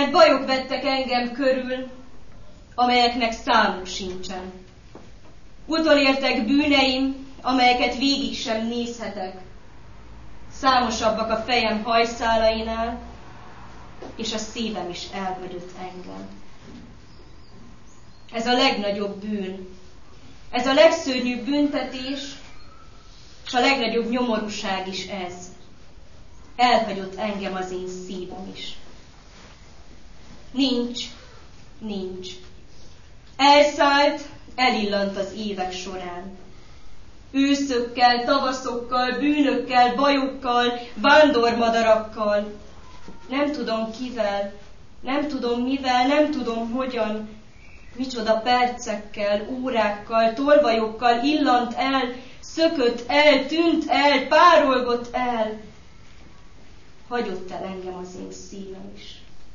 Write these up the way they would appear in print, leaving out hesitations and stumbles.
mert bajok vettek engem körül, amelyeknek számuk sincsen. Utolértek bűneim, amelyeket végig sem nézhetek. Számosabbak a fejem hajszálainál, és a szívem is elhagyott engem. Ez a legnagyobb bűn. Ez a legszörnyűbb büntetés, és a legnagyobb nyomorúság is ez. Elhagyott engem az én szívem is. Nincs. Elszállt, elillant az évek során. Őszökkel, tavaszokkal, bűnökkel, bajokkal, vándormadarakkal. Nem tudom kivel, nem tudom mivel, nem tudom hogyan. Micsoda percekkel, órákkal, tolvajokkal illant el, szökött el, tűnt el, párolgott el. Hagyott el engem az én szívem is.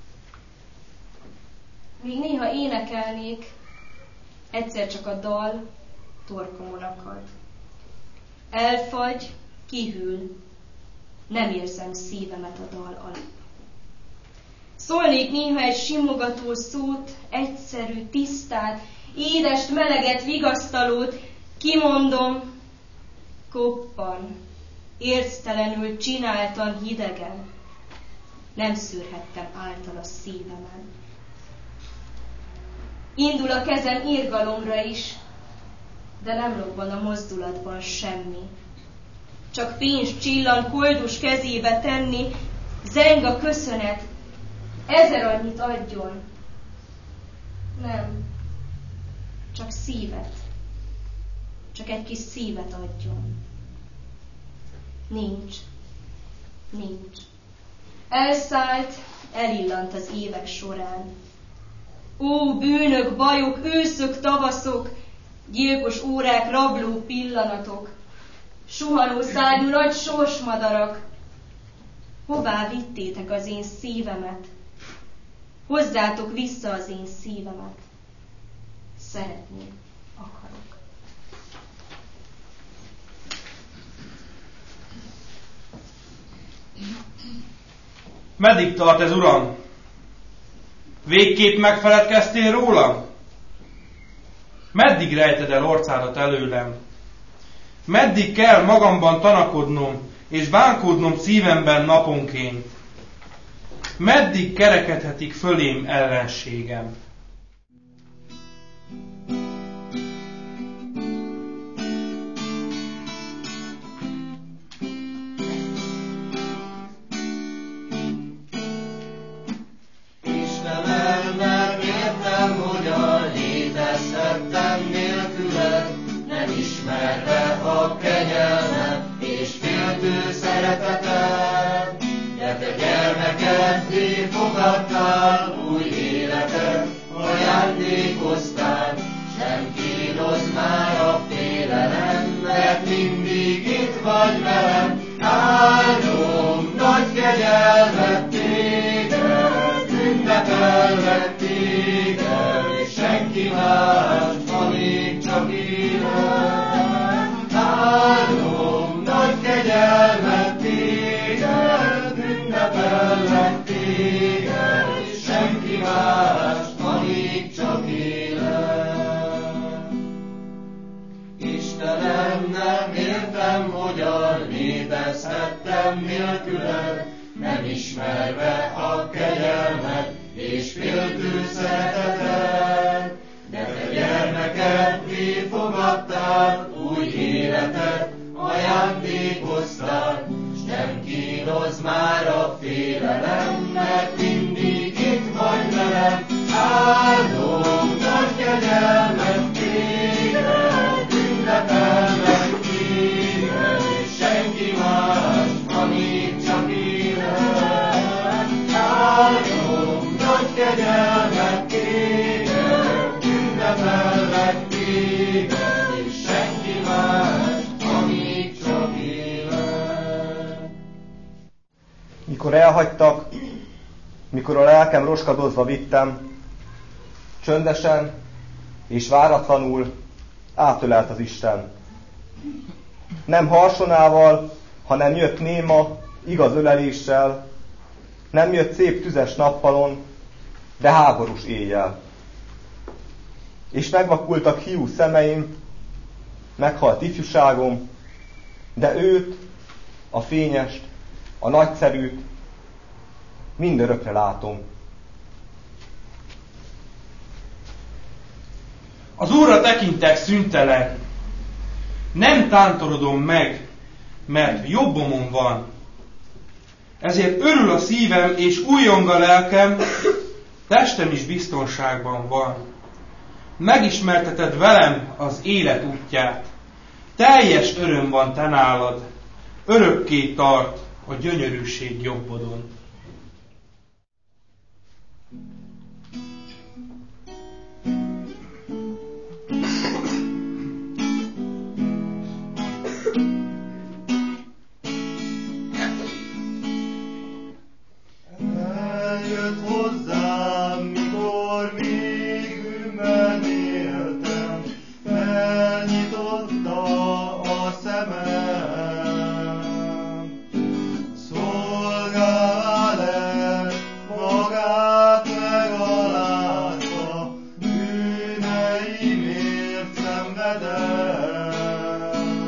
Még néha énekelnék, egyszer csak a dal torkomon akad. Elfagy, kihűl, nem érzem szívemet a dal alatt. Szólnék néha egy simogató szót, egyszerű, tisztát, édest, meleget, vigasztalót, kimondom, koppan, érztelenül, csináltan, hidegen. Nem szűrhettem által a szívemen. Indul a kezem irgalomra is, de nem robban a mozdulatban semmi. Csak pénz csillan koldus kezébe tenni, zeng a köszönet, 1000 annyit adjon. Nem, csak szívet, csak egy kis szívet adjon. Nincs. Elszállt, elillant az évek során. Ó, bűnök, bajok, őszök, tavaszok, gyilkos órák, rabló pillanatok, suhanó szárnyú nagy sorsmadarak. Hová vittétek az én szívemet? Hozzátok vissza az én szívemet. Szeretni akarok. Meddig tart ez, Uram? Végképp megfeledkeztél rólam? Meddig rejted el orcádat előlem? Meddig kell magamban tanakodnom, és bánkódnom szívemben naponként? Meddig kerekedhetik fölém ellenségem? Istenem, nem értem, hogyan létezhettem nélküled, nem ismerve a kegyelmet és féltő szeretetet. De te gyermekeddé fogadtál, új életet ajándékoztál, sem kínoz már a félelem, mert mindig itt vagy velem. Áldom nagy kegyelmet téged, ünnepellek téged, és senki más, ha még csak élek. Áldom nagy kegyelmet téged, ünnepellek téged, és senki más, ha még csak élek. Istenem, nem értem, hogyan létezhettem nélküled, nem ismerve a kegyelmet és féltő szeretetet. De te gyermekeddé fogadtál, új életet ajándékoztál, s nem kínoz már a félelem, mert mindig itt vagy velem. Áldom nagy kegyelmet téged, ünnepellek téged, és senki más, ha még csak élek. Áldom nagy kegyelmet téged, ünnepellek téged, és senki más, ha még csak élek. Mikor elhagytak, mikor a lelkem roskadozva vittem, csöndesen és váratlanul átölelt az Isten. Nem harsonával, hanem jött néma, igaz öleléssel, nem jött szép tüzes nappalon, de háborús éjjel. És megvakultak hiú szemeim, meghalt ifjúságom, de őt, a fényest, a nagyszerűt mindörökre látom. Az Úrra tekintek szüntelen, nem tántorodom meg, mert jobbomon van. Ezért örül a szívem, és újjong a lelkem, testem is biztonságban van. Megismerteted velem az élet útját. Teljes öröm van te nálad, örökké tart a gyönyörűség jobbodon. Eljött hozzám, mikor még bűnben éltem, felnyitotta a szemem. Szolgál lett, magát megalázva, bűneimért szenvedem.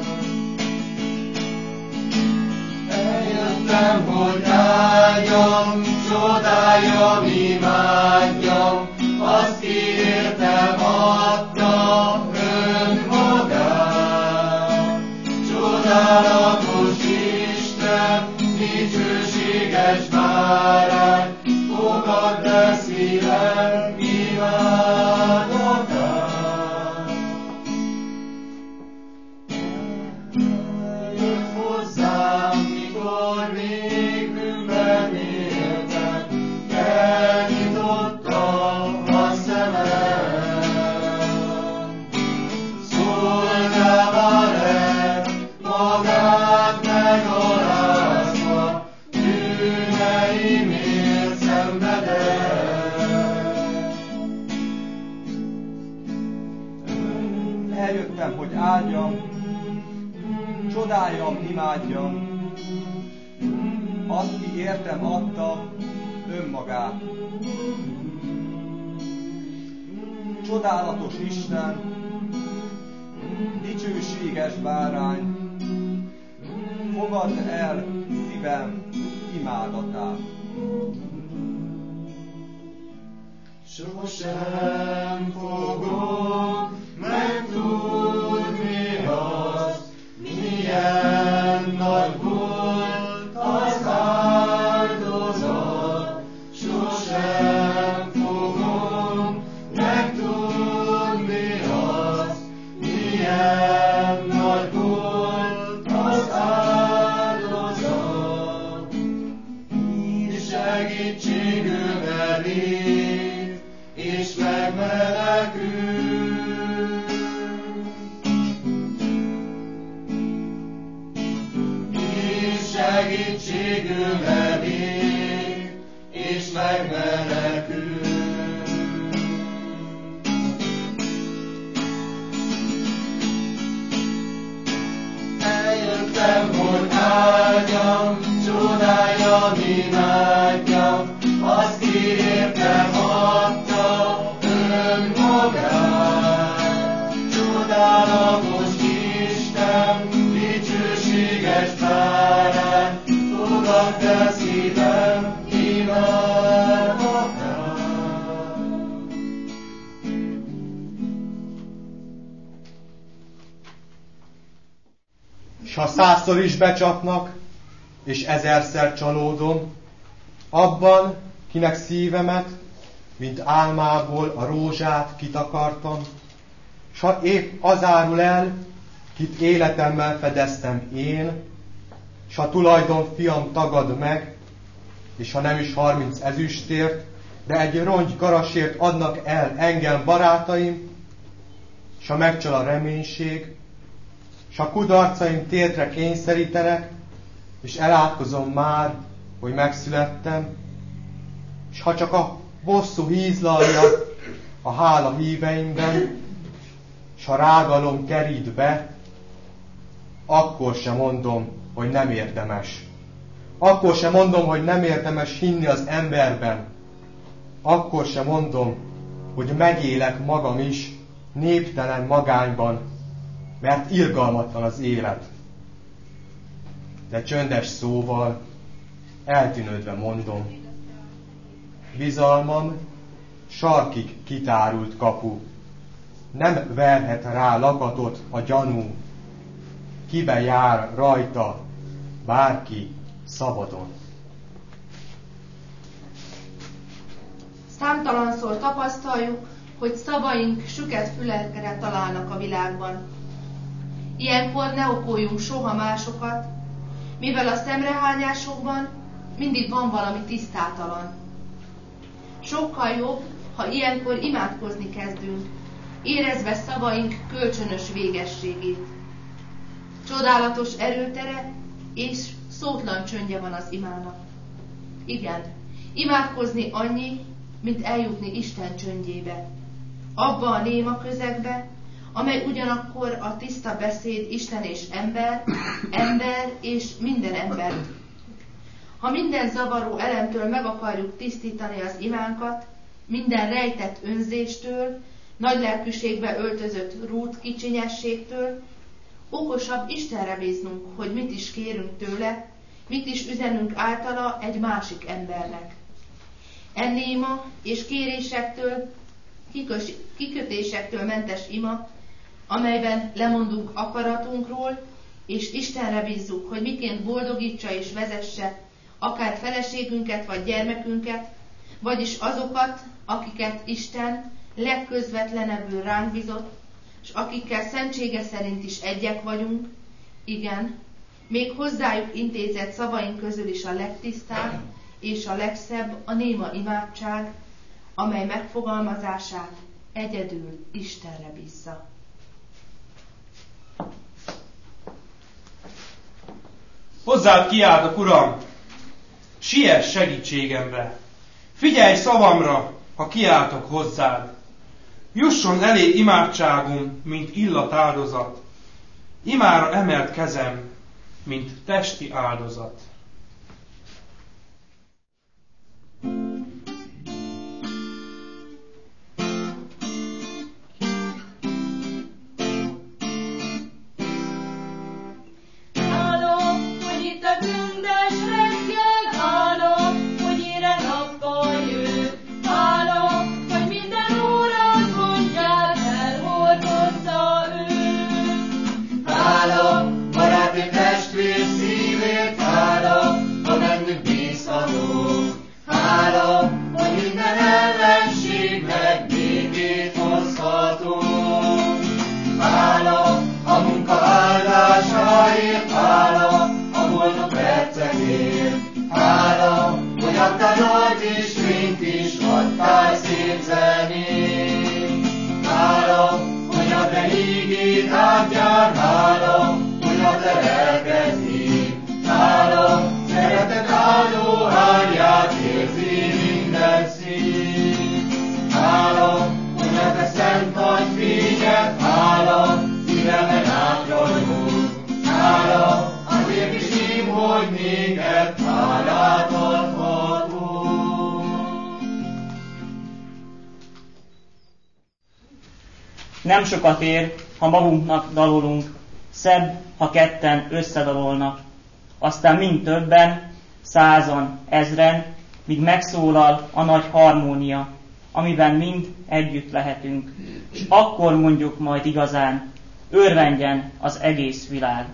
Eljöttem, hogy áldjam, csodáljam, imádjam, azt ki értem adta önmagát. Csodálatos Isten, dicsőséges bárány, fogadd el szívem imádatát. Jött hozzám, mikor még bűnben éltem, elnyitotta a szemem. Szolgává lett, magát megalázva, bűneimért szenvedett. Eljöttem, hogy áldjam, csodáljam, imádjam, azt ki értem adta önmagát. Csodálatos Isten, dicsőséges bárány, fogadd el szívem imádatát. Sosem fogok megtudni azt, milyen nagy volt az áldozat. Sosem fogom megtudni azt, milyen nagy volt az áldozat. Így segítségül elég, és megmenekül. És segítségül elég, és megmenekül. Eljöttem, hogy áldjam, csodáljam, imádjam, azt ki értem adta önmagát. Csodálatos Isten, dicsőséges bárány, fogadd el szívem imádatát. S ha 100-szor is becsapnak, és 1000-szer csalódom, abban, kinek szívemet, mint álmából a rózsát kitakartam, s ha épp az árul el, kit életemmel fedeztem én, s ha tulajdon fiam tagad meg, és ha nem is 30 ezüstért, de egy rongy garasért adnak el engem barátaim, s ha megcsal a reménység, s a kudarcaim térdre kényszerítenek, és elátkozom már, hogy megszülettem, s ha csak a bosszú hízlalja a hála híveimben, s ha rágalom kerít be, akkor sem mondom, hogy nem érdemes. Akkor sem mondom, hogy nem érdemes hinni az emberben. akkor sem mondom, hogy megélek magam is néptelen magányban, mert irgalmatlan az élet. De csöndes szóval, eltűnődve mondom, bizalmam sarkig kitárult kapu, nem verhet rá lakatot a gyanú, kibe jár rajta bárki szabadon. Számtalanszor tapasztaljuk, hogy szavaink süket fülekre találnak a világban. Ilyenkor ne okoljunk soha másokat, mivel a szemrehányásokban mindig van valami tisztátalan. Sokkal jobb, ha ilyenkor imádkozni kezdünk, érezve szavaink kölcsönös végességét. Csodálatos erőtere és szótlan csöndje van az imának. Igen, imádkozni annyi, mint eljutni Isten csöndjébe, abba a néma közegbe, amely ugyanakkor a tiszta beszéd Isten és ember, ember és minden embert. Ha minden zavaró elemtől meg akarjuk tisztítani az imánkat, minden rejtett önzéstől, nagylelkűségbe öltözött rút kicsinyességtől, okosabb Istenre bíznunk, hogy mit is kérünk tőle, mit is üzenünk általa egy másik embernek. Ennéma és kérésektől, kikötésektől mentes ima, amelyben lemondunk akaratunkról, és Istenre bízzuk, hogy miként boldogítsa és vezesse akár feleségünket vagy gyermekünket, vagyis azokat, akiket Isten legközvetlenebbül ránk bízott, és akikkel szentsége szerint is egyek vagyunk, igen, még hozzájuk intézett szavaink közül is a legtisztább és a legszebb a néma imádság, amely megfogalmazását egyedül Istenre bízza. Hozzád kiáltok, Uram, siess segítségemre, figyelj szavamra, ha kiáltok hozzád. Jusson elé imádságom, mint illatáldozat, imára emelt kezem, mint testi áldozat. Nem sokat ér, ha magunknak dalolunk, szebb, ha ketten összedalolnak. Aztán mind többen, 100-an, 1000-en, míg megszólal a nagy harmónia, amiben mind együtt lehetünk. És akkor mondjuk majd igazán, örvendjen az egész világ.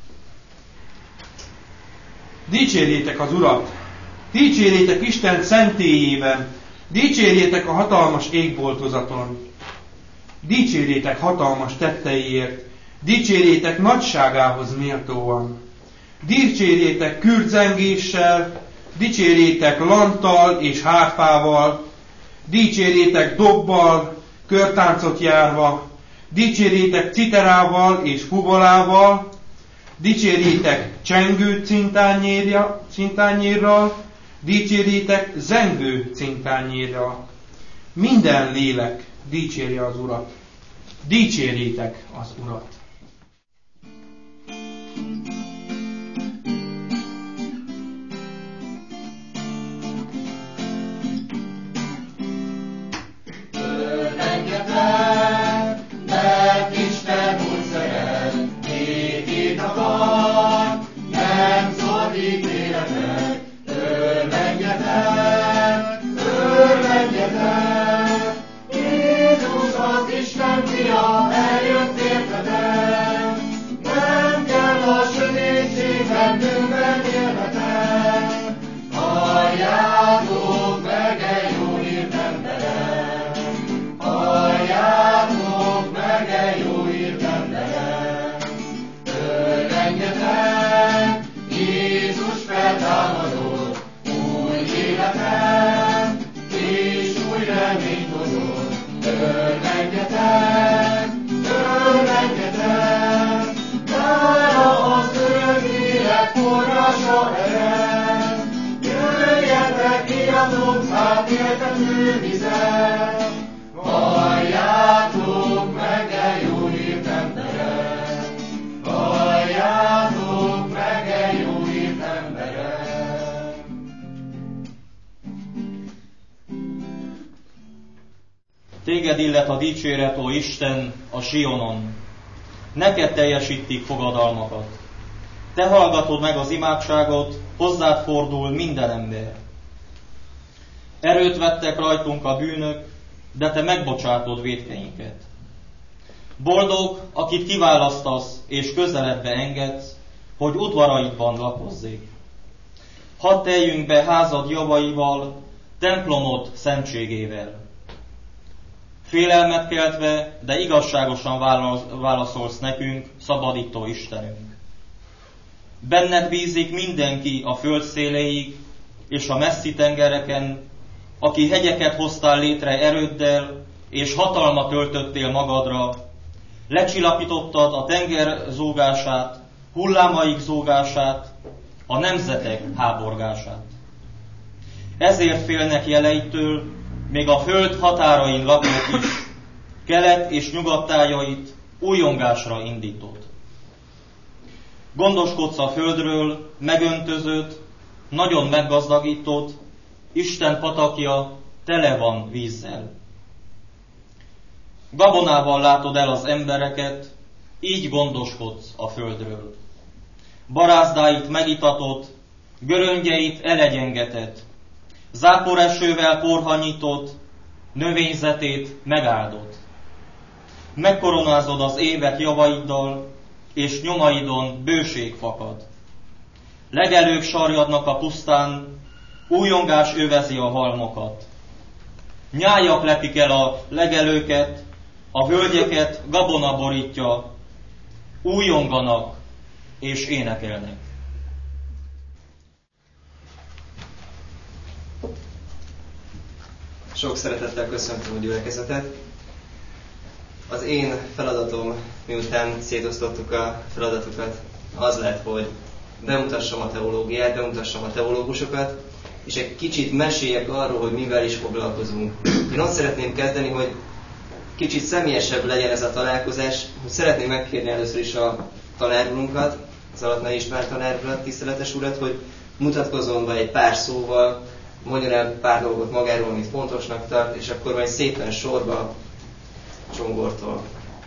Dicsérjétek az Urat! Dicsérjétek Isten szentélyében! Dicsérjétek a hatalmas égboltozaton! Dicsérjétek hatalmas tetteiért! Dicsérjétek nagyságához méltóan! Dicsérjétek kürtzengéssel! Dicsérjétek lanttal és hárfával! Dicsérjétek dobbal, körtáncot járva! Dicsérjétek citerával és fuvolával! Dicsérjétek csengő cintányérral! Dicsérjétek zengő cintányérral! Minden lélek dicsérje az Urat! Dicsérjétek az Urat! Néked illet a dicséret, ó Isten, a Sionon. Neked teljesítik fogadalmakat. Te hallgatod meg az imádságot, hozzád fordul minden ember. Erőt vettek rajtunk a bűnök, de te megbocsátod vétkeinket. Boldog, akit kiválasztasz és közeledbe engedsz, hogy udvaraidban lakozzék. Hadd teljünk be házad javaival, templomod szentségével. Félelmet keltve, de igazságosan válaszolsz nekünk, szabadító Istenünk. Benned bízik mindenki a föld széléig és a messzi tengereken, aki hegyeket hoztál létre erőddel, és hatalmat öltöttél magadra, lecsillapítottad a tenger zúgását, hullámaik zúgását, a nemzetek háborgását. Ezért félnek jeleitől, még a föld határain lakók is, kelet és nyugat tájait újongásra indítod. Gondoskodsz a földről, megöntözöd, nagyon meggazdagítod, Isten patakja tele van vízzel. Gabonával látod el az embereket, így gondoskodsz a földről. Barázdáit megitatod, göröngyeit elegyengeted, záporesővel porhanyítod, növényzetét megáldod. Megkoronázod az évek javaiddal, és nyomaidon bőség fakad. Legelők sarjadnak a pusztán, újongás övezi a halmokat. Nyájak lepik el a legelőket, a völgyeket gabona borítja, újonganak és énekelnek. Sok szeretettel köszöntöm a gyülekezetet. Az én feladatom, miután szétosztottuk a feladatokat, az lett, hogy bemutassam a teológiát, bemutassam a teológusokat, és egy kicsit meséljek arról, hogy mivel is foglalkozunk. Én azt szeretném kezdeni, hogy kicsit személyesebb legyen ez a találkozás, hogy szeretném megkérni először is a tanárulunkat, az Alatnai István tanárulat, tiszteletes urat, hogy mutatkozzon be egy pár szóval, mondjon el pár dolgot magáról, amit fontosnak tart, és akkor majd szépen sorba Csongortól.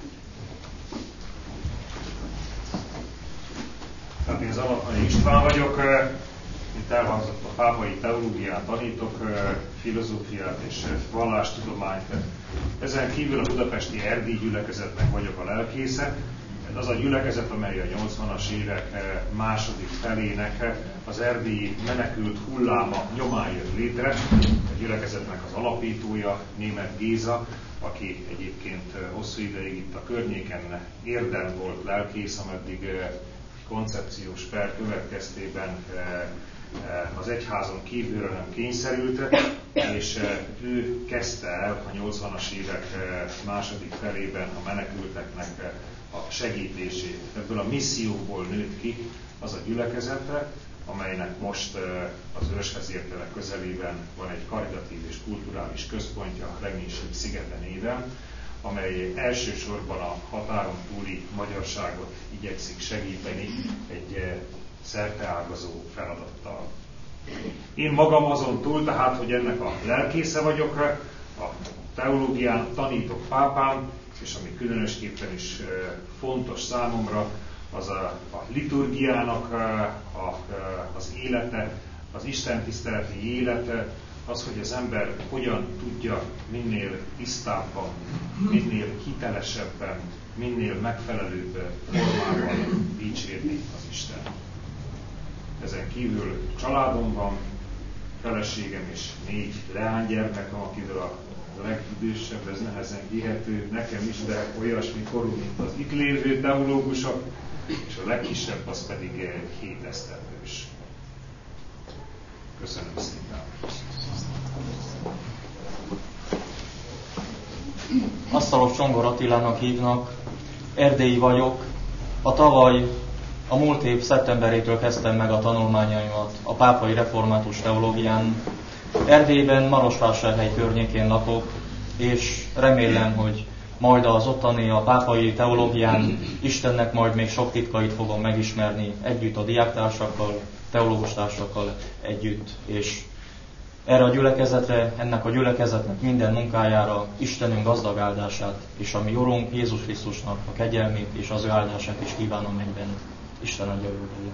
Tehát én az Alatnai István vagyok, itt elhangzott a pápai teológiát tanítok, filozófiát és vallástudományt. Ezen kívül a budapesti erdélyi gyülekezetnek vagyok a lelkésze. Az a gyülekezet, amely a 80-as évek második felének az erdélyi menekült hulláma nyomán jött létre. A gyülekezetnek az alapítója, Németh Géza, aki egyébként hosszú ideig itt a környéken Érden volt lelkész, ameddig koncepciós per következtében az egyházon kívülről nem kényszerült, és ő kezdte el a 80-as évek második felében a menekülteknek a segítését. Ebből a misszióból nőtt ki az a gyülekezetre, amelynek most az Ősvezértelek közelében van egy karitatív és kulturális központja, Legénység szigete néven, amely elsősorban a határon túli magyarságot igyekszik segíteni egy szerteágazó feladattal. Én magam azon túl, tehát, hogy ennek a lelkésze vagyok, a teológián tanítok pápán, és ami különösképpen is fontos számomra, az a liturgiának az élete, az istentiszteleti élete, az, hogy az ember hogyan tudja minél tisztábban, minél hitelesebben, minél megfelelőbb formában dicsérni az Isten. Ezen kívül családom van, feleségem és 4 leánygyermekem, akiből a legidősebb, ez nehezen hihető nekem is, de olyasmi korú, mint az itt lévő teológusok, és a legkisebb az pedig 7 esztendős. Köszönöm szépen! Asztalos Csongor Attilának hívnak, erdélyi vagyok. A múlt év szeptemberétől kezdtem meg a tanulmányaimat a pápai református teológián. Erdélyben, Marosvásárhely környékén lakok, és remélem, hogy majd az ottani a pápai teológián Istennek majd még sok titkait fogom megismerni együtt a diáktársakkal, teológustársakkal együtt, és erre a gyülekezetre, ennek a gyülekezetnek minden munkájára Istenünk gazdag áldását, és a mi Urunk Jézus Krisztusnak a kegyelmét és az ő áldását is kívánom mennyben. Isten adja őt.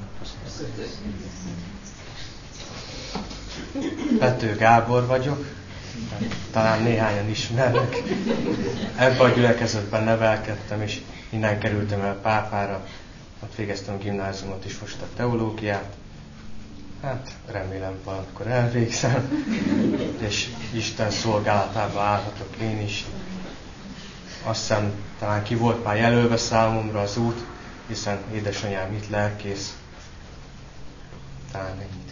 Pető Gábor vagyok, talán néhányan ismernek. Ebben a gyülekezetben nevelkedtem, és innen kerültem el Pápára. Ott végeztem a gimnáziumot is, most a teológiát. Hát remélem valamikor elvégzem, és Isten szolgálatába állhatok én is. Azt hiszem, talán ki volt már jelölve számomra az út, hiszen édesanyám itt lelkész. Talán ennyit.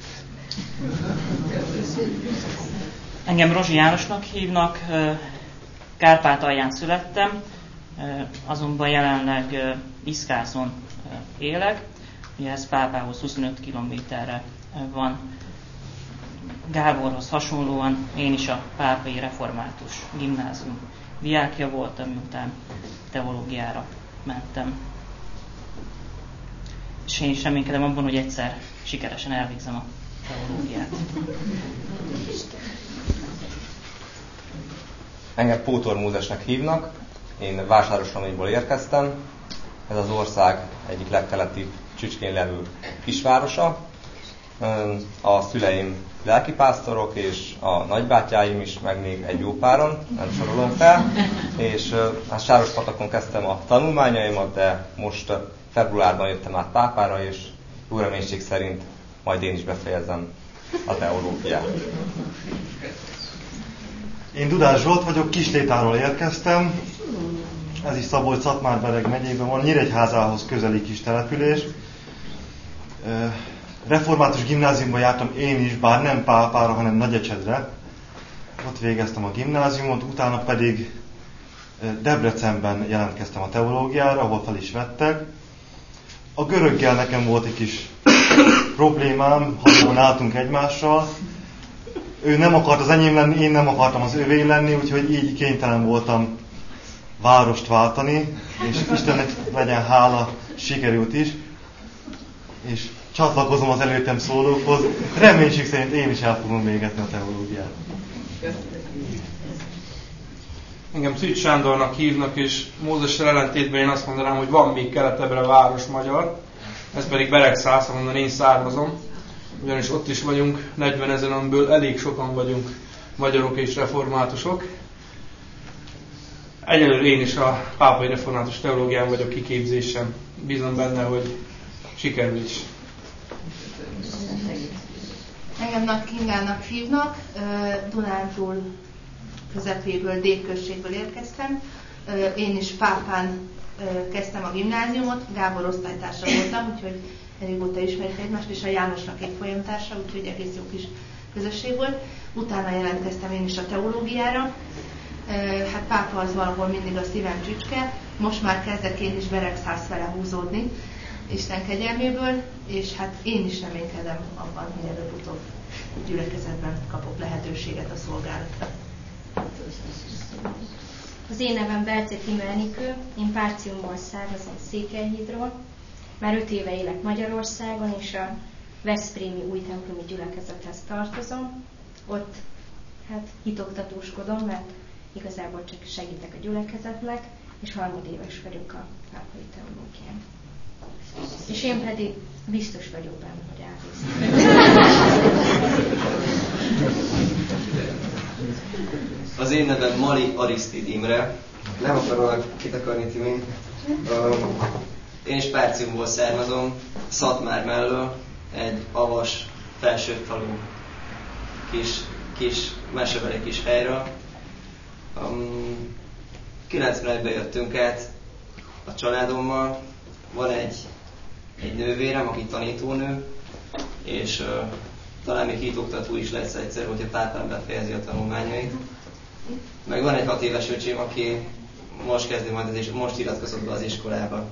Engem Rozsi Jánosnak hívnak, Kárpátalján születtem, azonban jelenleg Iszkászon élek, ugye ez Pápához 25 kilométerre van. Gáborhoz hasonlóan én is a Pápai Református Gimnázium diákja voltam, miután teológiára mentem. És én is reménykedem abban, hogy egyszer sikeresen elvégzem a teológiát. Engem Pótor Mózesnek hívnak, én Vásároshamaiból érkeztem, ez az ország egyik legkeletibb csücskén levő kisvárosa. A szüleim lelkipásztorok, és a nagybátyáim is, meg még egy jó páron, nem sorolom fel, és hát Sárospatakon kezdtem a tanulmányaimat, de most februárban jöttem át Pápára, és jó reménység szerint majd én is befejezem a teológiát. Én Dudás Zsolt vagyok, Kislétáról érkeztem, ez is Szabolcs-Szatmár-Bereg megyében van, Nyíregyházához közeli kis település. Református gimnáziumban jártam én is, bár nem Pápára, hanem Nagyecsedre. Ott végeztem a gimnáziumot, utána pedig Debrecenben jelentkeztem a teológiára, ahol fel is vettek. A göröggel nekem volt egy kis problémám, hasonlóan álltunk egymással. Ő nem akart az enyém lenni, én nem akartam az övé lenni, úgyhogy így kénytelen voltam várost váltani, és Istennek legyen hála, sikerült is. És csatlakozom az előttem szólókhoz. Reménység szerint én is el fogom végezni a teológiát. Engem Szűcs Sándornak hívnak, és Mózessel ellentétben én azt mondanám, hogy van még keletebbre város magyar, ez pedig Beregszász, ahonnan én származom, ugyanis ott is vagyunk 40 000-ből elég sokan vagyunk magyarok és reformátusok. Egyelőre én is a Pápai Református Teológián vagyok kiképzésen. Bízom benne, hogy sikerül is. Engem Nagy Kingának hívnak, Dunántúl közepéből, Dékközségből érkeztem. Én is Pápán kezdtem a gimnáziumot, Gábor osztálytársa voltam, úgyhogy régóta ismerjük egymást, és a Jánosnak egy folyamtársa, úgyhogy egész jó kis közösség volt. Utána jelentkeztem én is a teológiára. Hát Pápa az valahol mindig a szívem csücske, most már kezdek én is Beregszász vele húzódni, Isten kegyelméből, és hát én is reménykedem abban, hogy előbb-utóbb gyülekezetben kapok lehetőséget a szolgálatra. Az én nevem Belceti Melnikő, én Párciumból származom, Székelyhídról. Már 5 éve élek Magyarországon, és a veszprémi új templomi gyülekezethez tartozom. Ott hát hitoktatóskodom, mert igazából csak segítek a gyülekezetnek, és harmadéves vagyok a pápai teológián. És én pedig biztos vagyok benne, hogy elvégzem. Az én nevem Mali Arisztid Imre. Nem akarok kitakarni, Timi. Én is Párciumból származom, Szatmár mellől, egy avas, felsőfalu kis mesebeli kis helyről. 91-ben jöttünk át a családommal. Van egy nővérem, aki tanítónő, és talán még hitoktató is lesz egyszer, hogyha Pápán befejezi a tanulmányait. Meg van egy 6 éves öcsém, aki most kezdi majd, most iratkozott be az iskolába.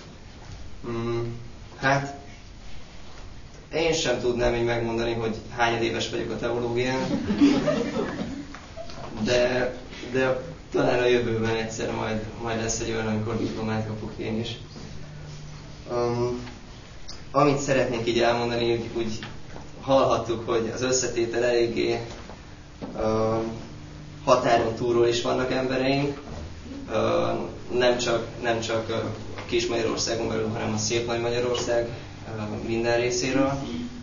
Hát, én sem tudnám így megmondani, hogy hány éves vagyok a teológián, de talán a jövőben egyszer majd lesz egy olyan, amikor diplomát kapok én is. Amit szeretnék így elmondani, úgy hallhattuk, hogy az összetétel eléggé határon túlról is vannak embereink, nem csak a kis Magyarországon belül, hanem a szép nagy Magyarország minden részéről.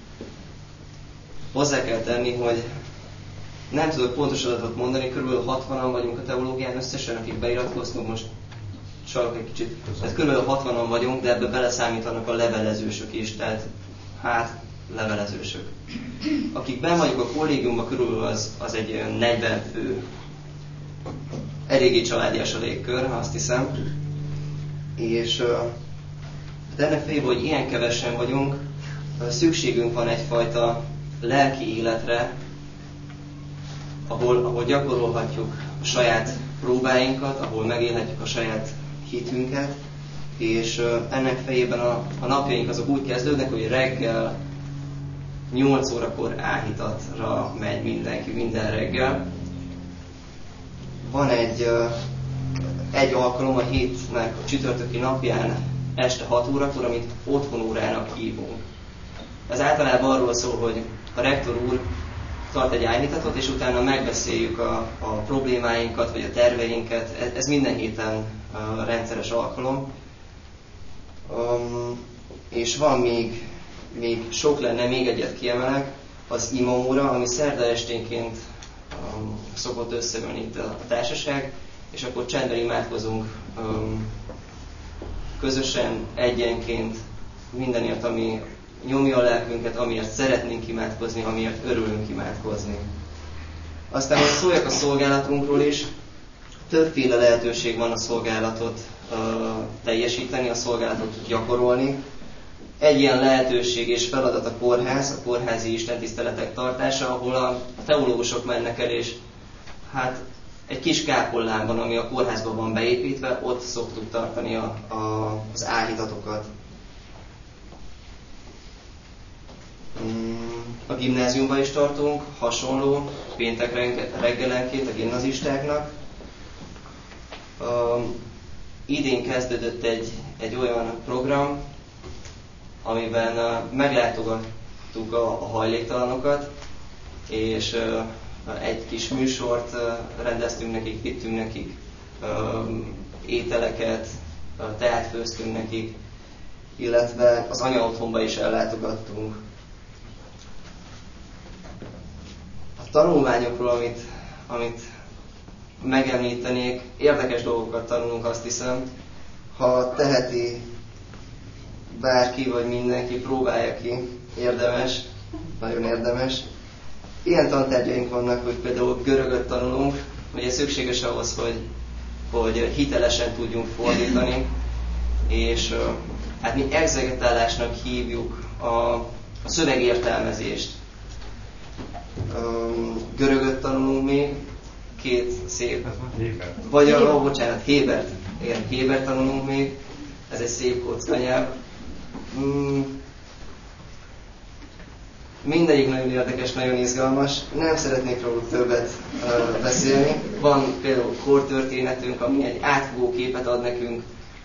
Hozzá kell tenni, hogy nem tudok pontos adatot mondani, kb. 60-an vagyunk a teológián összesen, akik beiratkoztunk, most csalok egy kicsit. Tehát kb. 60-an vagyunk, de ebbe beleszámítanak a levelezősök is, tehát levelezősök. Akik benn vagyunk a kollégiumban, körülbelül az egy olyan 40 fő, eléggé családias a légkör, azt hiszem. És ennek fejéből, hogy ilyen kevesen vagyunk, szükségünk van egyfajta lelki életre, ahol gyakorolhatjuk a saját próbáinkat, ahol megélhetjük a saját hitünket, és ennek fejében a napjaink azok úgy kezdődnek, hogy reggel 8 órakor áhítatra megy mindenki minden reggel. Van egy alkalom a hétnek a csütörtöki napján este 6 órakor, amit otthonórának hívunk. Ez általában arról szól, hogy a rektor úr tart egy áhítatot, és utána megbeszéljük a problémáinkat, vagy a terveinket. Ez minden héten rendszeres alkalom. És van még sok lenne, még egyet kiemelek, az imaóra, ami szerda esténként szokott összejönni itt a társaság, és akkor csendben imádkozunk közösen, egyenként, mindenért, ami nyomja a lelkünket, amiért szeretnénk imádkozni, amiért örülünk imádkozni. Aztán, hogy szóljak a szolgálatunkról is, többféle lehetőség van a szolgálatot teljesíteni, a szolgálatot gyakorolni. Egy ilyen lehetőség és feladat a kórház, a kórházi istentiszteletek tartása, ahol a teológusok mennek el, és hát egy kis kápolnában, ami a kórházban van beépítve, ott szoktuk tartani az áhítatokat. A gimnáziumban is tartunk, hasonló, péntek reggelenként a gimnazistáknak. Idén kezdődött egy olyan program, amiben meglátogattuk a hajléktalanokat, és egy kis műsort rendeztünk nekik, vittünk nekik ételeket, teát főztünk nekik, illetve az anyaotthonba is ellátogattunk. A tanulmányokról, amit megemlítenék, érdekes dolgokat tanulunk, azt hiszem. Ha teheti bárki vagy mindenki, próbálja ki, érdemes, nagyon érdemes. Ilyen tantárgyaink vannak, hogy például görögöt tanulunk, ugye szükséges ahhoz, hogy hitelesen tudjunk fordítani, és hát mi exegetálásnak hívjuk a szövegértelmezést. Görögöt tanulunk még, két szép, vagy Hébert. Igen, Hébert tanulunk még, ez egy szép kockanyelv. Mindegyik nagyon érdekes, nagyon izgalmas. Nem szeretnék róluk többet beszélni. Van például kortörténetünk, ami egy átfogó képet ad nekünk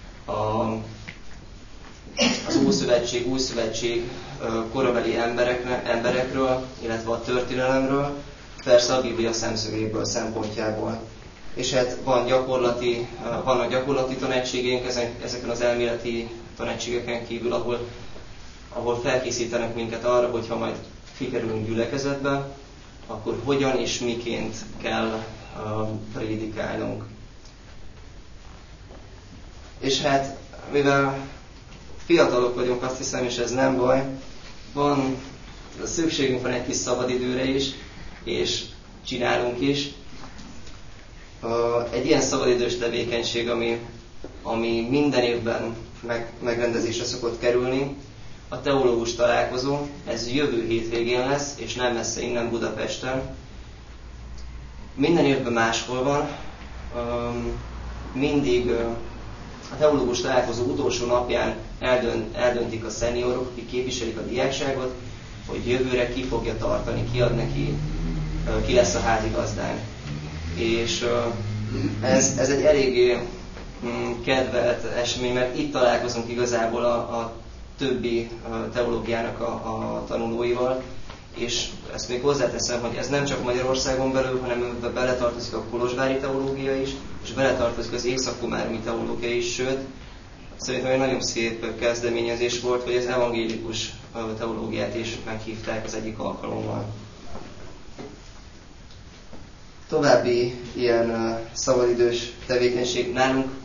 az Ószövetség, Újszövetség korabeli emberekről, illetve a történelemről, persze a Biblia szemszögéből, szempontjából. És hát vannak gyakorlati tanegységeink ezeken az elméleti tanegységeken kívül, ahol felkészítenek minket arra, hogyha majd kikerülünk gyülekezetbe, akkor hogyan és miként kell prédikálnunk. És hát, mivel fiatalok vagyunk, azt hiszem, és ez nem baj, szükségünk van egy kis szabadidőre is, és csinálunk is. Egy ilyen szabadidős tevékenység, ami minden évben megrendezésre szokott kerülni, a teológus találkozó, ez jövő hétvégén lesz, és nem messze innen Budapesten. Minden évben máshol van. Mindig a teológus találkozó utolsó napján eldöntik a szeniorok, akik képviselik a diákságot, hogy jövőre ki fogja tartani, ki lesz a házigazdánk. És ez egy eléggé kedvelt esemény, mert itt találkozunk igazából a többi teológiának a tanulóival, és ezt még hozzáteszem, hogy ez nem csak Magyarországon belül, hanem beletartozik a kolozsvári teológia is, és beletartozik az észak-komáromi teológia is, sőt, szerintem egy nagyon szép kezdeményezés volt, hogy az evangélikus teológiát is meghívták az egyik alkalommal. További ilyen szabadidős tevékenység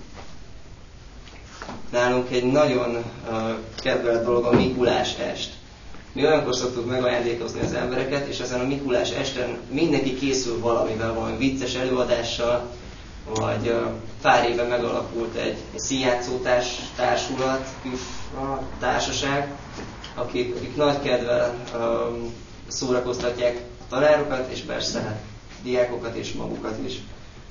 nálunk egy nagyon kedvelt dolog a Mikulás est. Mi olyankor szoktuk megajándékozni az embereket, és ezen a Mikulás esten mindenki készül valamivel, valami vicces előadással, vagy pár éve megalakult egy színjátszó társulat, társaság, akik nagy kedvel szórakoztatják a tanárokat, és persze hát diákokat és magukat is.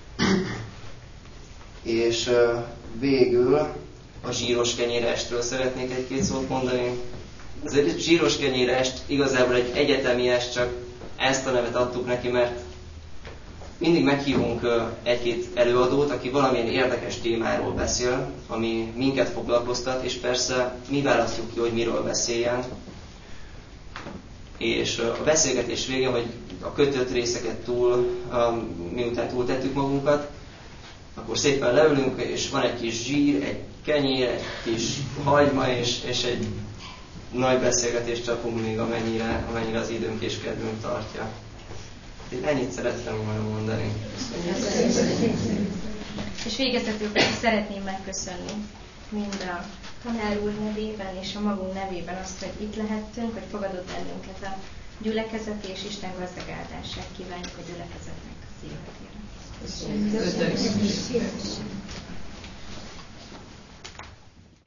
És végül a zsíros kenyérestről szeretnék egy-két szót mondani. Ez egy zsíros kenyérest igazából egy egyetemi est, csak ezt a nevet adtuk neki, mert mindig meghívunk egy-két előadót, aki valamilyen érdekes témáról beszél, ami minket foglalkoztat, és persze mi választjuk ki, hogy miről beszéljen. És a beszélgetés végén, hogy a kötött részeket miután túltettük magunkat, akkor szépen leülünk, és van egy kis zsír, egy kenyér, egy kis hagyma, és egy nagy beszélgetést csapunk még, amennyire az időnk és kedvünk tartja. Én ennyit szerettem volna mondani. És végezetül pedig szeretném megköszönni mind a tanár úr nevében és a magunk nevében azt, hogy itt lehettünk, hogy fogadott bennünket a gyülekezet, és Isten gazdag áldását kívánjuk a gyülekezetnek az életére. Köszönjük.